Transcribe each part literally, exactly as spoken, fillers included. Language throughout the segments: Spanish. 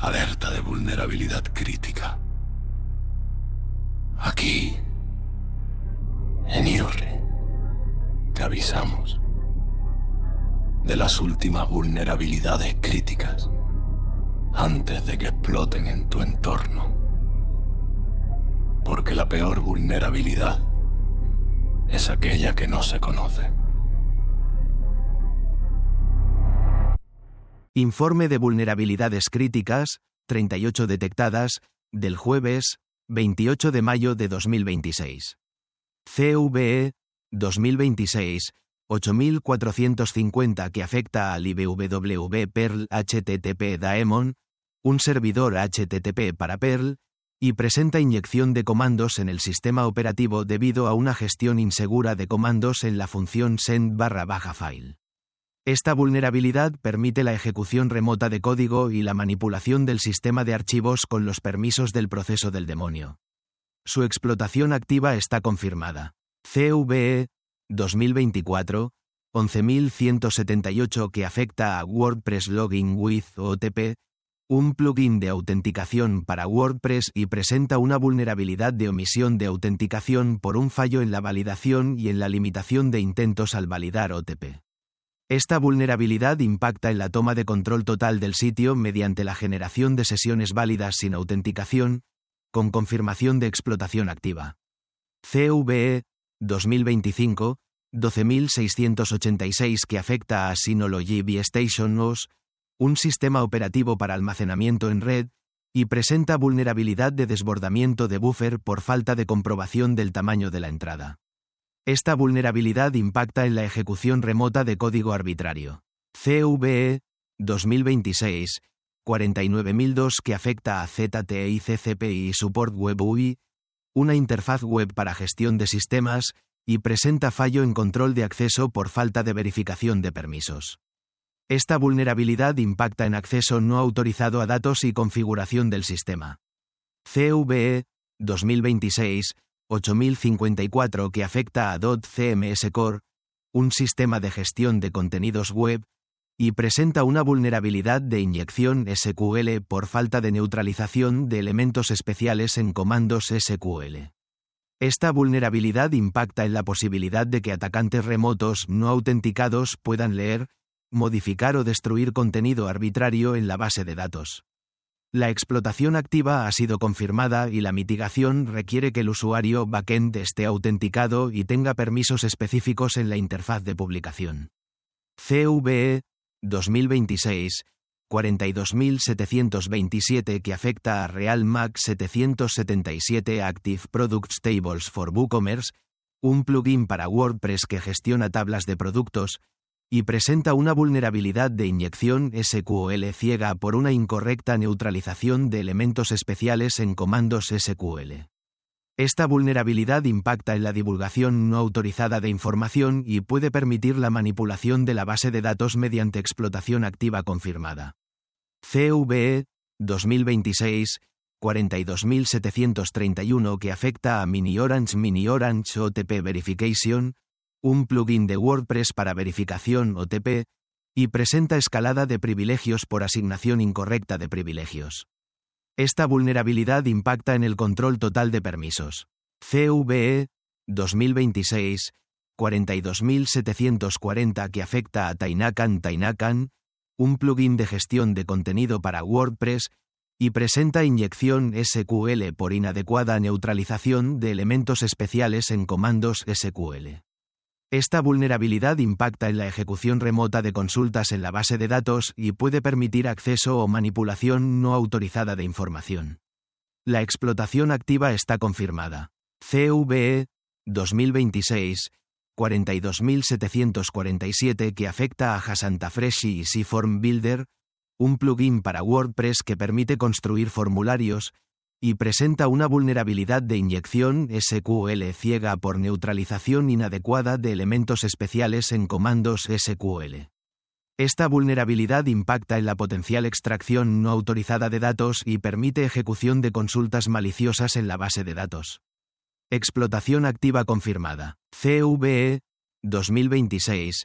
Alerta de vulnerabilidad crítica. Aquí, en I R E, te avisamos de las últimas vulnerabilidades críticas antes de que exploten en tu entorno. Porque la peor vulnerabilidad es aquella que no se conoce. Informe de vulnerabilidades críticas, treinta y ocho detectadas, del jueves, veintiocho de mayo de dos mil veintiséis. C V E, dos mil veintiséis, ocho mil cuatrocientos cincuenta que afecta al I B W W Perl H T T P Daemon, un servidor H T T P para Perl, y presenta inyección de comandos en el sistema operativo debido a una gestión insegura de comandos en la función send barra baja file. Esta vulnerabilidad permite la ejecución remota de código y la manipulación del sistema de archivos con los permisos del proceso del demonio. Su explotación activa está confirmada. C V E, dos mil veinticuatro, once mil ciento setenta y ocho que afecta a WordPress Login with O T P, un plugin de autenticación para WordPress y presenta una vulnerabilidad de omisión de autenticación por un fallo en la validación y en la limitación de intentos al validar O T P. Esta vulnerabilidad impacta en la toma de control total del sitio mediante la generación de sesiones válidas sin autenticación, con confirmación de explotación activa. C V E, dos mil veinticinco, doce mil seiscientos ochenta y seis que afecta a Synology VStation O S, un sistema operativo para almacenamiento en red, y presenta vulnerabilidad de desbordamiento de buffer por falta de comprobación del tamaño de la entrada. Esta vulnerabilidad impacta en la ejecución remota de código arbitrario. C V E, dos mil veintiséis, cuarenta y nueve mil dos que afecta a Z T I C C P y Support Web U I, una interfaz web para gestión de sistemas, y presenta fallo en control de acceso por falta de verificación de permisos. Esta vulnerabilidad impacta en acceso no autorizado a datos y configuración del sistema. C V E, dos mil veintiséis, ocho mil cincuenta y cuatro que afecta a .C M S Core, un sistema de gestión de contenidos web, y presenta una vulnerabilidad de inyección S Q L por falta de neutralización de elementos especiales en comandos S Q L. Esta vulnerabilidad impacta en la posibilidad de que atacantes remotos no autenticados puedan leer, modificar o destruir contenido arbitrario en la base de datos. La explotación activa ha sido confirmada y la mitigación requiere que el usuario backend esté autenticado y tenga permisos específicos en la interfaz de publicación. C V E, dos mil veintiséis, cuarenta y dos mil setecientos veintisiete que afecta a Real Mac setecientos setenta y siete Active Products Tables for WooCommerce, un plugin para WordPress que gestiona tablas de productos, y presenta una vulnerabilidad de inyección S Q L ciega por una incorrecta neutralización de elementos especiales en comandos S Q L. Esta vulnerabilidad impacta en la divulgación no autorizada de información y puede permitir la manipulación de la base de datos mediante explotación activa confirmada. C V E, dos mil veintiséis, cuarenta y dos mil setecientos treinta y uno que afecta a Mini Orange Mini Orange O T P Verification, un plugin de WordPress para verificación O T P, y presenta escalada de privilegios por asignación incorrecta de privilegios. Esta vulnerabilidad impacta en el control total de permisos. C V E, dos mil veintiséis, cuarenta y dos mil setecientos cuarenta que afecta a Tainacan Tainacan, un plugin de gestión de contenido para WordPress, y presenta inyección S Q L por inadecuada neutralización de elementos especiales en comandos S Q L. Esta vulnerabilidad impacta en la ejecución remota de consultas en la base de datos y puede permitir acceso o manipulación no autorizada de información. La explotación activa está confirmada. C V E, dos mil veintiséis, cuarenta y dos mil setecientos cuarenta y siete que afecta a Hasantafreshi y SeaForm Builder, un plugin para WordPress que permite construir formularios, y presenta una vulnerabilidad de inyección S Q L ciega por neutralización inadecuada de elementos especiales en comandos S Q L. Esta vulnerabilidad impacta en la potencial extracción no autorizada de datos y permite ejecución de consultas maliciosas en la base de datos. Explotación activa confirmada. C V E, dos mil veintiséis,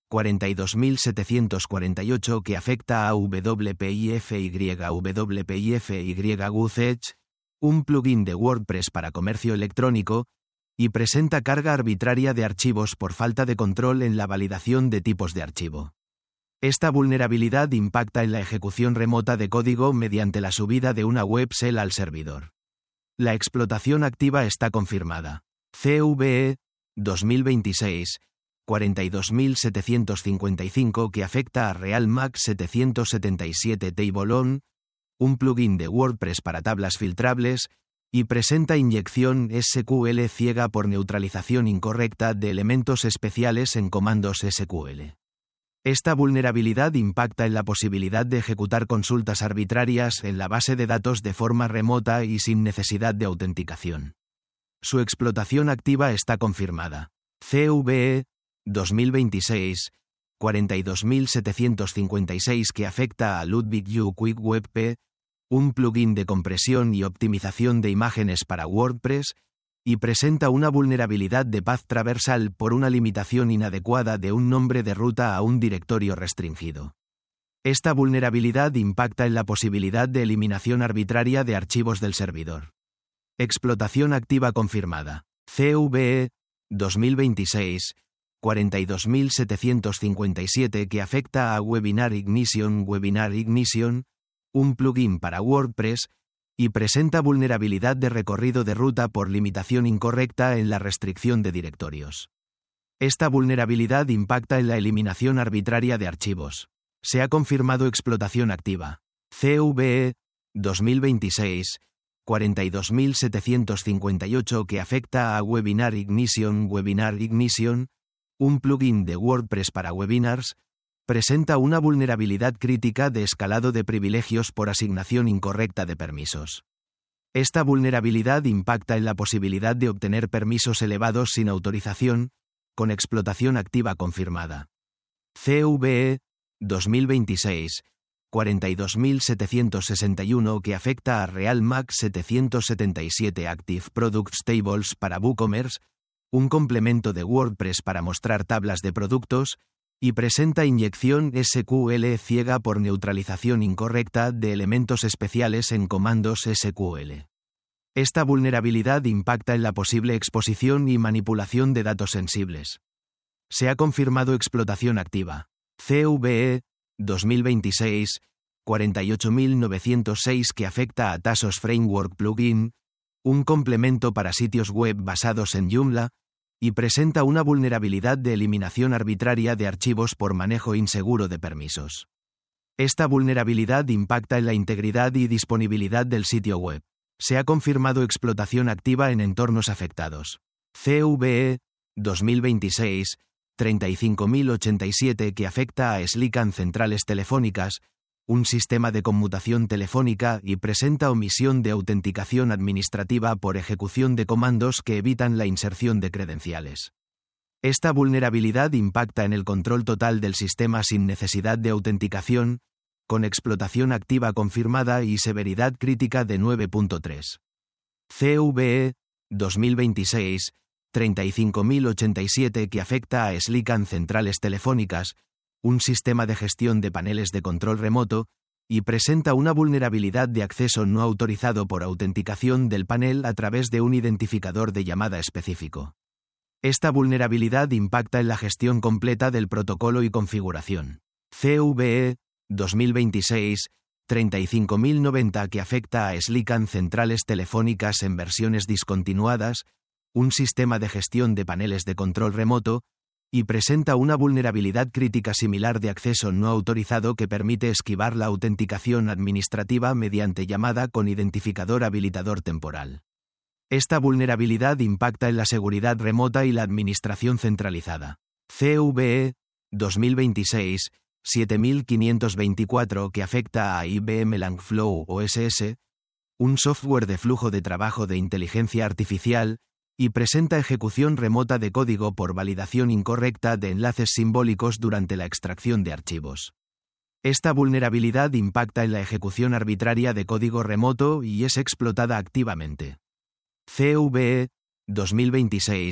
cuarenta y dos mil setecientos cuarenta y ocho que afecta a W P I F Y W P I F Y Gooseedge, un plugin de WordPress para comercio electrónico, y presenta carga arbitraria de archivos por falta de control en la validación de tipos de archivo. Esta vulnerabilidad impacta en la ejecución remota de código mediante la subida de una web shell al servidor. La explotación activa está confirmada. C V E dos mil veintiséis cuarenta y dos mil setecientos cincuenta y cinco que afecta a RealMac setecientos setenta y siete TableOn, un plugin de WordPress para tablas filtrables, y presenta inyección S Q L ciega por neutralización incorrecta de elementos especiales en comandos S Q L. Esta vulnerabilidad impacta en la posibilidad de ejecutar consultas arbitrarias en la base de datos de forma remota y sin necesidad de autenticación. Su explotación activa está confirmada. C V E dos mil veintiséis cuarenta y dos mil setecientos cincuenta y seis que afecta a Ludwig U Quick Web P, un plugin de compresión y optimización de imágenes para WordPress, y presenta una vulnerabilidad de path traversal por una limitación inadecuada de un nombre de ruta a un directorio restringido. Esta vulnerabilidad impacta en la posibilidad de eliminación arbitraria de archivos del servidor. Explotación activa confirmada. C V E dos mil veintiséis cuarenta y dos mil setecientos cincuenta y siete que afecta a Webinar Ignition Webinar Ignition, un plugin para WordPress, y presenta vulnerabilidad de recorrido de ruta por limitación incorrecta en la restricción de directorios. Esta vulnerabilidad impacta en la eliminación arbitraria de archivos. Se ha confirmado explotación activa. C V E dos mil veintiséis cuarenta y dos mil setecientos cincuenta y ocho que afecta a Webinar Ignition Webinar Ignition, un plugin de WordPress para webinars, presenta una vulnerabilidad crítica de escalado de privilegios por asignación incorrecta de permisos. Esta vulnerabilidad impacta en la posibilidad de obtener permisos elevados sin autorización, con explotación activa confirmada. C V E dos mil veintiséis cuarenta y dos mil setecientos sesenta y uno que afecta a RealMac setecientos setenta y siete Active Products Tables para WooCommerce, un complemento de WordPress para mostrar tablas de productos, y presenta inyección S Q L ciega por neutralización incorrecta de elementos especiales en comandos S Q L. Esta vulnerabilidad impacta en la posible exposición y manipulación de datos sensibles. Se ha confirmado explotación activa. C V E dos mil veintiséis cuarenta y ocho mil novecientos seis que afecta a Tasos Framework Plugin, un complemento para sitios web basados en Joomla, y presenta una vulnerabilidad de eliminación arbitraria de archivos por manejo inseguro de permisos. Esta vulnerabilidad impacta en la integridad y disponibilidad del sitio web. Se ha confirmado explotación activa en entornos afectados. C V E dos mil veintiséis treinta y cinco mil ochenta y siete que afecta a Slican Centrales Telefónicas, un sistema de conmutación telefónica, y presenta omisión de autenticación administrativa por ejecución de comandos que evitan la inserción de credenciales. Esta vulnerabilidad impacta en el control total del sistema sin necesidad de autenticación, con explotación activa confirmada y severidad crítica de nueve punto tres. C V E dos mil veintiséis treinta y cinco mil ochenta y siete que afecta a Slican Centrales Telefónicas, un sistema de gestión de paneles de control remoto, y presenta una vulnerabilidad de acceso no autorizado por autenticación del panel a través de un identificador de llamada específico. Esta vulnerabilidad impacta en la gestión completa del protocolo y configuración. C V E dos mil veintiséis treinta y cinco mil noventa que afecta a Slican Centrales Telefónicas en versiones discontinuadas, un sistema de gestión de paneles de control remoto, y presenta una vulnerabilidad crítica similar de acceso no autorizado que permite esquivar la autenticación administrativa mediante llamada con identificador habilitador temporal. Esta vulnerabilidad impacta en la seguridad remota y la administración centralizada. C V E dos mil veintiséis siete mil quinientos veinticuatro que afecta a I B M Langflow O S S, un software de flujo de trabajo de inteligencia artificial, y presenta ejecución remota de código por validación incorrecta de enlaces simbólicos durante la extracción de archivos. Esta vulnerabilidad impacta en la ejecución arbitraria de código remoto y es explotada activamente. C V E dos mil veintiséis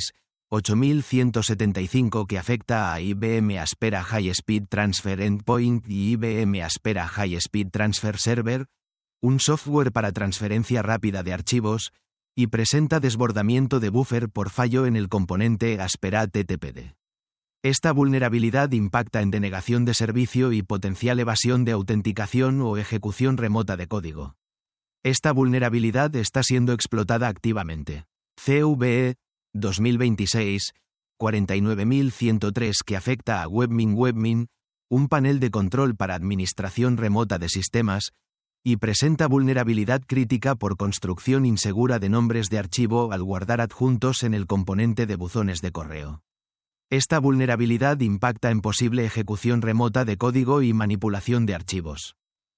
ocho mil ciento setenta y cinco que afecta a I B M Aspera High Speed Transfer Endpoint y I B M Aspera High Speed Transfer Server, un software para transferencia rápida de archivos, y presenta desbordamiento de buffer por fallo en el componente Aspera T T P D. Esta vulnerabilidad impacta en denegación de servicio y potencial evasión de autenticación o ejecución remota de código. Esta vulnerabilidad está siendo explotada activamente. C V E dos mil veintiséis cuarenta y nueve mil ciento tres que afecta a Webmin Webmin, un panel de control para administración remota de sistemas, y presenta vulnerabilidad crítica por construcción insegura de nombres de archivo al guardar adjuntos en el componente de buzones de correo. Esta vulnerabilidad impacta en posible ejecución remota de código y manipulación de archivos.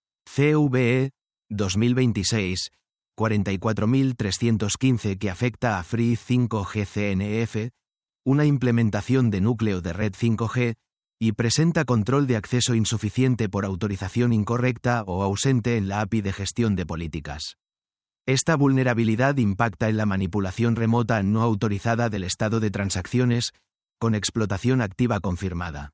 C V E dos mil veintiséis cuarenta y cuatro mil trescientos quince que afecta a Free cinco G C N F, una implementación de núcleo de red cinco G, y presenta control de acceso insuficiente por autorización incorrecta o ausente en la A P I de gestión de políticas. Esta vulnerabilidad impacta en la manipulación remota no autorizada del estado de transacciones, con explotación activa confirmada.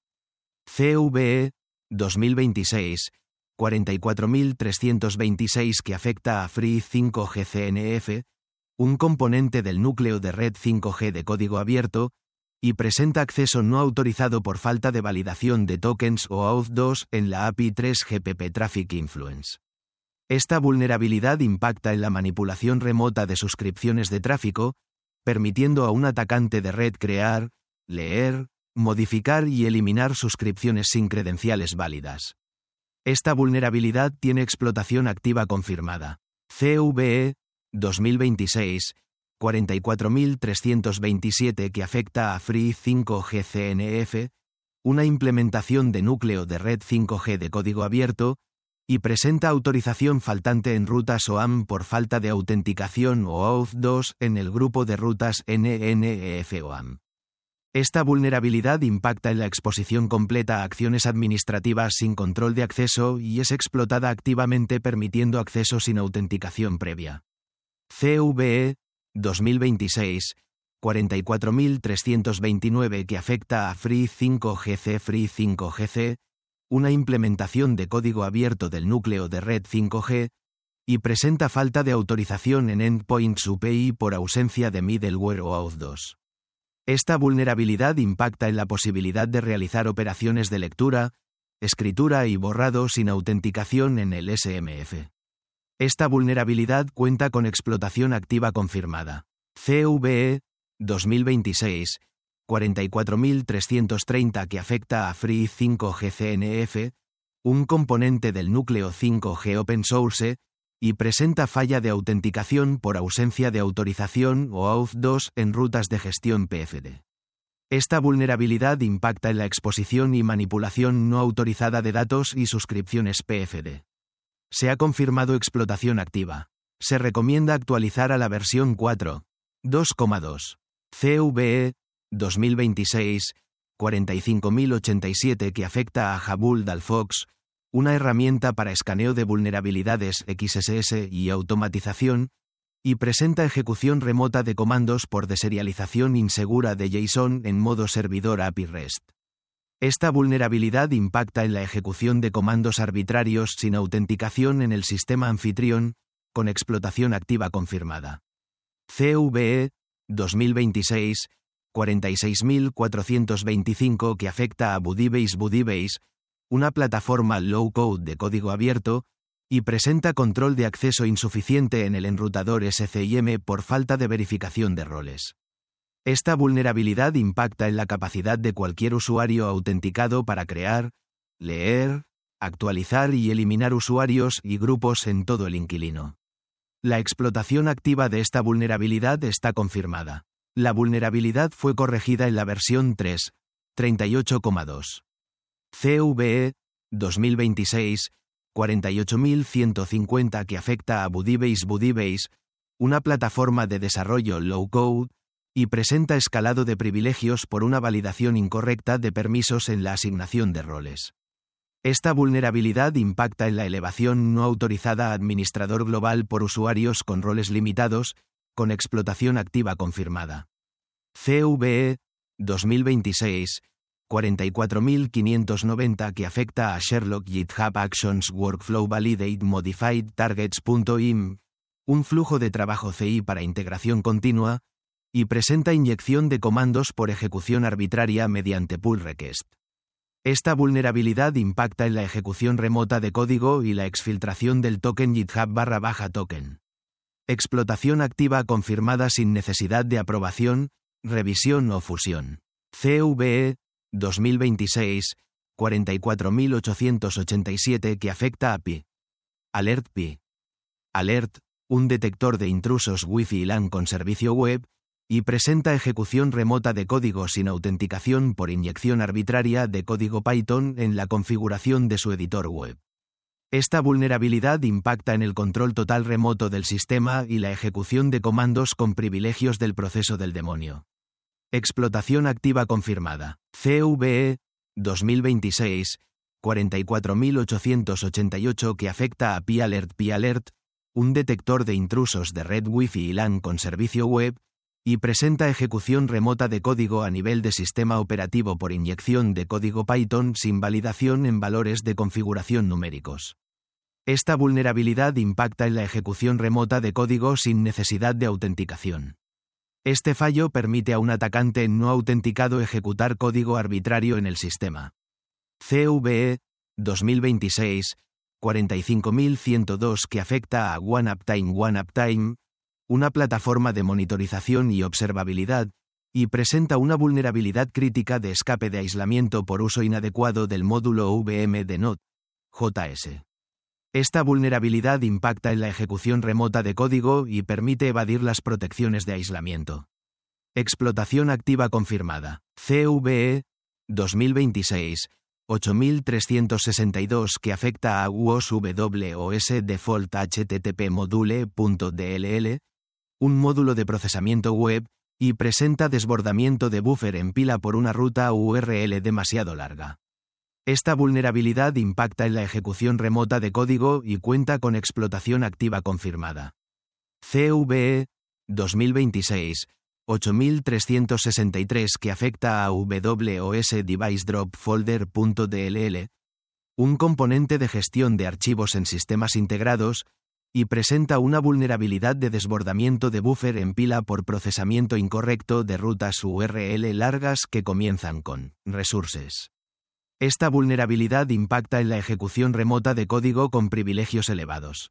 C V E dos mil veintiséis cuarenta y cuatro mil trescientos veintiséis que afecta a Free cinco G C N F, un componente del núcleo de red cinco G de código abierto, y presenta acceso no autorizado por falta de validación de tokens o auth dos en la A P I tres G P P Traffic Influence. Esta vulnerabilidad impacta en la manipulación remota de suscripciones de tráfico, permitiendo a un atacante de red crear, leer, modificar y eliminar suscripciones sin credenciales válidas. Esta vulnerabilidad tiene explotación activa confirmada. C V E dos mil veintiséis cuarenta y cuatro mil trescientos veintisiete que afecta a Free cinco G C N F, una implementación de núcleo de red cinco G de código abierto, y presenta autorización faltante en rutas O A M por falta de autenticación o auth dos en el grupo de rutas N N E F O A M. Esta vulnerabilidad impacta en la exposición completa a acciones administrativas sin control de acceso y es explotada activamente permitiendo acceso sin autenticación previa. C V E dos mil veintiséis cuarenta y cuatro mil trescientos veintinueve que afecta a Free cinco G C Free cinco G C, una implementación de código abierto del núcleo de red cinco G, y presenta falta de autorización en endpoints U P I por ausencia de middleware o auth dos. Esta vulnerabilidad impacta en la posibilidad de realizar operaciones de lectura, escritura y borrado sin autenticación en el S M F. Esta vulnerabilidad cuenta con explotación activa confirmada. C V E dos mil veintiséis cuarenta y cuatro mil trescientos treinta que afecta a Free cinco G C N F, un componente del núcleo cinco G Open Source, y presenta falla de autenticación por ausencia de autorización o auth dos en rutas de gestión P F D. Esta vulnerabilidad impacta en la exposición y manipulación no autorizada de datos y suscripciones P F D. Se ha confirmado explotación activa. Se recomienda actualizar a la versión cuatro punto dos punto dos. C V E dos mil veintiséis cuarenta y cinco mil ochenta y siete que afecta a Jabul Dalfox, una herramienta para escaneo de vulnerabilidades X S S y automatización, y presenta ejecución remota de comandos por deserialización insegura de JSON en modo servidor A P I REST. Esta vulnerabilidad impacta en la ejecución de comandos arbitrarios sin autenticación en el sistema anfitrión, con explotación activa confirmada. C V E dos mil veintiséis cuarenta y seis mil cuatrocientos veinticinco que afecta a Budibase Budibase, una plataforma low-code de código abierto, y presenta control de acceso insuficiente en el enrutador S C I M por falta de verificación de roles. Esta vulnerabilidad impacta en la capacidad de cualquier usuario autenticado para crear, leer, actualizar y eliminar usuarios y grupos en todo el inquilino. La explotación activa de esta vulnerabilidad está confirmada. La vulnerabilidad fue corregida en la versión tres punto treinta y ocho punto dos. C V E dos mil veintiséis cuarenta y ocho mil ciento cincuenta que afecta a Budibase Budibase, una plataforma de desarrollo low-code, y presenta escalado de privilegios por una validación incorrecta de permisos en la asignación de roles. Esta vulnerabilidad impacta en la elevación no autorizada a administrador global por usuarios con roles limitados, con explotación activa confirmada. C V E dos mil veintiséis cuarenta y cuatro mil quinientos noventa que afecta a Sherlock GitHub Actions Workflow Validate Modified Targets.im, un flujo de trabajo C I para integración continua, y presenta inyección de comandos por ejecución arbitraria mediante pull request. Esta vulnerabilidad impacta en la ejecución remota de código y la exfiltración del token GitHub barra baja token. Explotación activa confirmada sin necesidad de aprobación, revisión o fusión. C V E dos mil veintiséis cuarenta y cuatro mil ochocientos ochenta y siete que afecta a P I. Alert P I. Alert, un detector de intrusos Wi-Fi y LAN con servicio web, y presenta ejecución remota de código sin autenticación por inyección arbitraria de código Python en la configuración de su editor web. Esta vulnerabilidad impacta en el control total remoto del sistema y la ejecución de comandos con privilegios del proceso del demonio. Explotación activa confirmada. C V E dos mil veintiséis cuarenta y cuatro mil ochocientos ochenta y ocho que afecta a P I Alert P I Alert, un detector de intrusos de red Wi-Fi y LAN con servicio web, y presenta ejecución remota de código a nivel de sistema operativo por inyección de código Python sin validación en valores de configuración numéricos. Esta vulnerabilidad impacta en la ejecución remota de código sin necesidad de autenticación. Este fallo permite a un atacante no autenticado ejecutar código arbitrario en el sistema. C V E dos mil veintiséis cuarenta y cinco mil ciento dos que afecta a OneUptime OneUptime, una plataforma de monitorización y observabilidad, y presenta una vulnerabilidad crítica de escape de aislamiento por uso inadecuado del módulo V M de Node, J S. Esta vulnerabilidad impacta en la ejecución remota de código y permite evadir las protecciones de aislamiento. Explotación activa confirmada. C V E dos mil veintiséis ocho mil trescientos sesenta y dos que afecta a W O S W O S Default H T T P Module.dll, un módulo de procesamiento web, y presenta desbordamiento de buffer en pila por una ruta U R L demasiado larga. Esta vulnerabilidad impacta en la ejecución remota de código y cuenta con explotación activa confirmada. C V E dos mil veintiséis ocho mil trescientos sesenta y tres que afecta a W O S Device Drop Folder.dll, un componente de gestión de archivos en sistemas integrados, y presenta una vulnerabilidad de desbordamiento de buffer en pila por procesamiento incorrecto de rutas U R L largas que comienzan con resources. Esta vulnerabilidad impacta en la ejecución remota de código con privilegios elevados.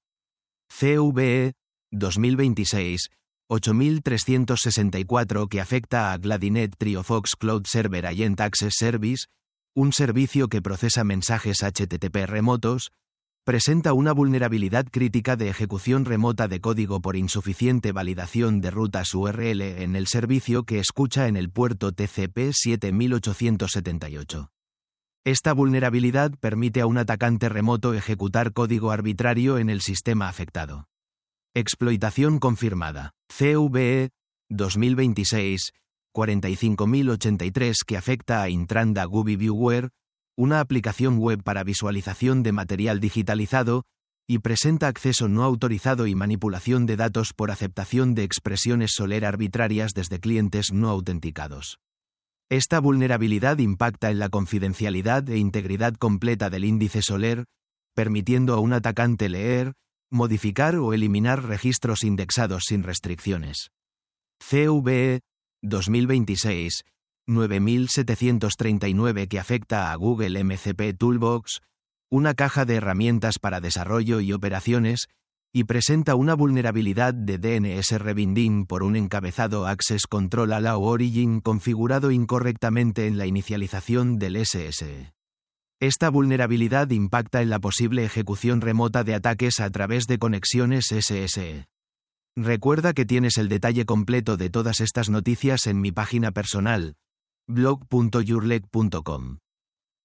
C V E dos mil veintiséis ocho mil trescientos sesenta y cuatro que afecta a Gladinet TrioFox Cloud Server Agent Access Service, un servicio que procesa mensajes H T T P remotos, presenta una vulnerabilidad crítica de ejecución remota de código por insuficiente validación de rutas U R L en el servicio que escucha en el puerto T C P siete mil ochocientos setenta y ocho. Esta vulnerabilidad permite a un atacante remoto ejecutar código arbitrario en el sistema afectado. Explotación confirmada. C V E dos mil veintiséis cuarenta y cinco mil ochenta y tres que afecta a Intranda Gubi Viewware, una aplicación web para visualización de material digitalizado, y presenta acceso no autorizado y manipulación de datos por aceptación de expresiones Soler arbitrarias desde clientes no autenticados. Esta vulnerabilidad impacta en la confidencialidad e integridad completa del índice Soler, permitiendo a un atacante leer, modificar o eliminar registros indexados sin restricciones. C V E dos mil veintiséis nueve mil setecientos treinta y nueve que afecta a Google M C P Toolbox, una caja de herramientas para desarrollo y operaciones, y presenta una vulnerabilidad de D N S rebinding por un encabezado Access Control Allow Origin configurado incorrectamente en la inicialización del S S E. Esta vulnerabilidad impacta en la posible ejecución remota de ataques a través de conexiones S S E. Recuerda que tienes el detalle completo de todas estas noticias en mi página personal, blog punto yourleg punto com.